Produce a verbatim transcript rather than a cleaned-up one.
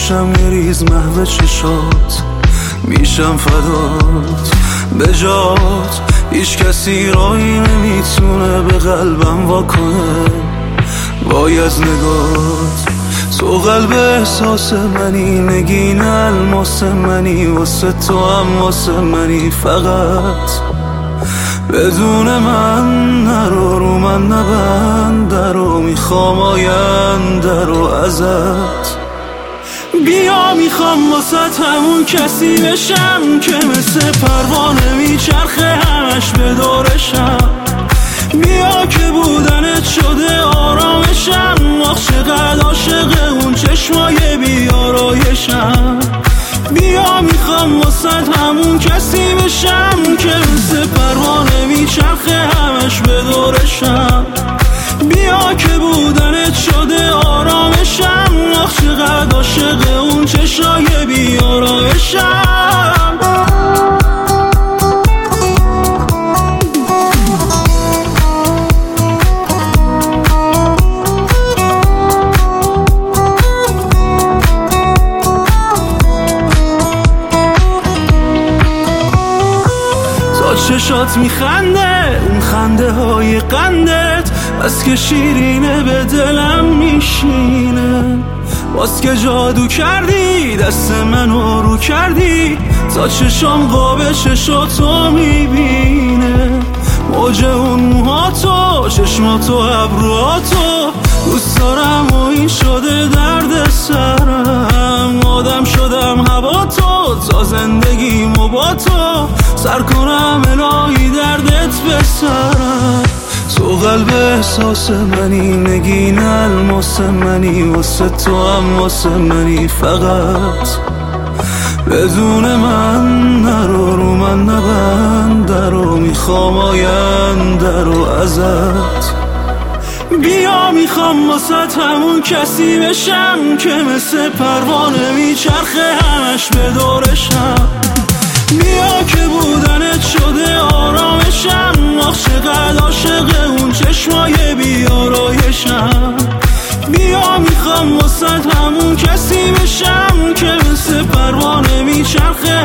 باشم یه ریز محو چشات، میشم فدات به جات. هیچ کسی راهی نمیتونه به قلبم واکنه وای از نگات. تو قلب احساس منی، نگین الماس منی، واسه تو هم واسه منی. فقط بدون من نرو، رو من نبند درو، میخوام آینده رو ازت. بیا میخوام واسه همون کسی بشم که مثل پروانه میچرخه همش به دورشم. بیا که بودنت شده آرامشم، آخ چقدر عاشق اون چشمای بیارایشم. بیا میخوام واسه همون کسی بشم که مثل پروانه میچرخه همش به دورشم. بیا که بودنت شده آرامشم، آخ چقدر عاشق اون چشمای بیارایشم. چشات میخنده، اون خنده های قندت بس که شیرینه به دلم میشینه. باز که جادو کردی دست منو رو کردی، تا چشام قاب چشاتو میبینه. موج اون موهاتو، چشماتو، ابروهاتو دوست دارم و این شده درد سرم. آدم شدم هوا تو، تا زندگیمو با تو سر کنم الهی دردت بسرم. تو قلب احساس منی، نگین الماس منی، واسه تو هم واسه منی. فقط بدون من نرو، رو من نبند درو، میخوام آینده رو ازت. بیا میخوام واسه همون کسی بشم که مثل پروانه میچرخه همش به دورشم. بیا که بودنت شده آرامشم، آخ چقدر عاشق اون چشمای بیارایشم. بیا میخوام واسه همون کسی بشم که مثل پروانه میچرخه